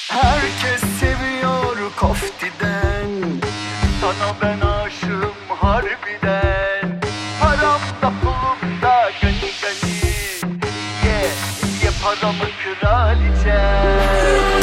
Herkes seviyor Kofti'den, sana ben aşığım harbiden. Paramda pulumda gani gani, ye paramı kraliçem.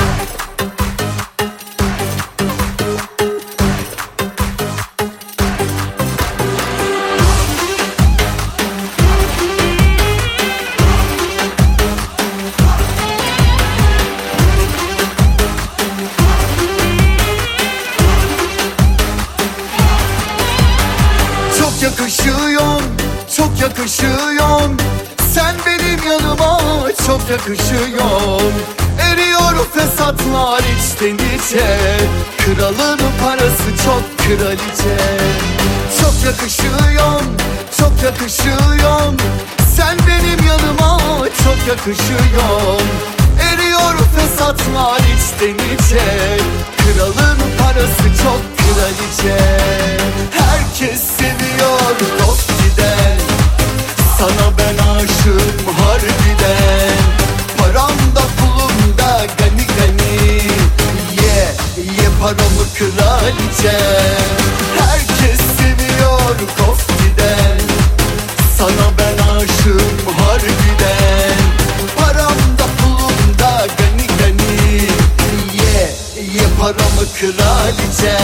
Yakışıyorsun, çok yakışıyorsun. Sen benim yanıma çok yakışıyorsun. Eriyor fesatlar içten içe. Kralın parası çok kraliçe. Çok yakışıyorsun, çok yakışıyorsun. Sen benim yanıma çok yakışıyorsun. Eriyor fesatlar içten içe. Kralın parası çok kraliçe. Herkes seviyor Kofti'den, sana ben aşığım harbiden. Paramda pulumda gani gani, ye paramı kraliçe. Herkes seviyor Kofti'den, sana ben aşığım harbiden. Paramda pulumda gani gani, ye paramı kraliçe.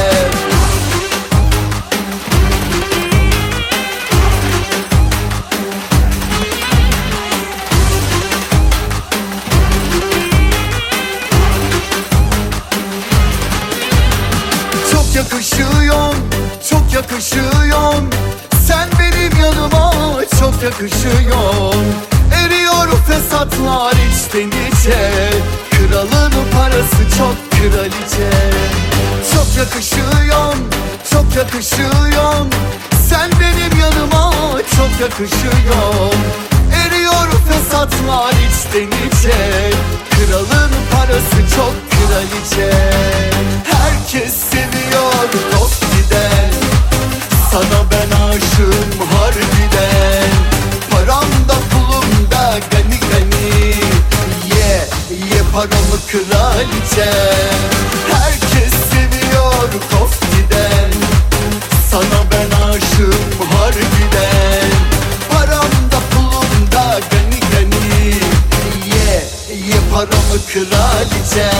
Yakışıyorsun, çok yakışıyorsun. Sen benim yanıma çok yakışıyorsun. Eriyor fesatlar içten içe. Kralın parası çok kraliçe. Çok yakışıyorsun, çok yakışıyorsun. Sen benim yanıma çok yakışıyorsun. Eriyor fesatlar içten içe. Kralın parası çok kraliçe. Herkes seviyor Kofti'den, sana ben aşığım harbiden. Paramda pulumda gani gani, ye paramı kraliçe. Herkes seviyor Kofti'den, sana ben aşığım harbiden. Paramda pulumda gani gani, ye paramı kraliçe.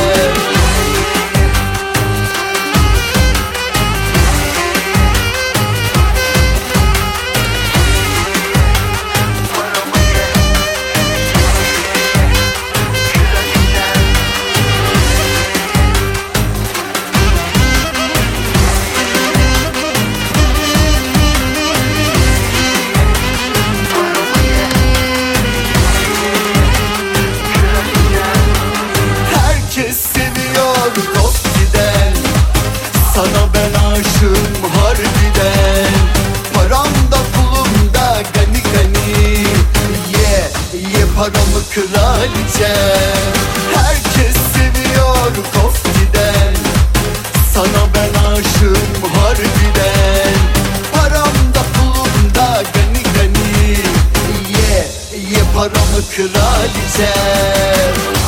Sana ben aşığım harbiden. Paramda pulumda gani gani, ye paramı kraliçe. Herkes seviyor Kofti'den, sana ben aşığım harbiden. Paramda pulumda gani gani, ye paramı kraliçe.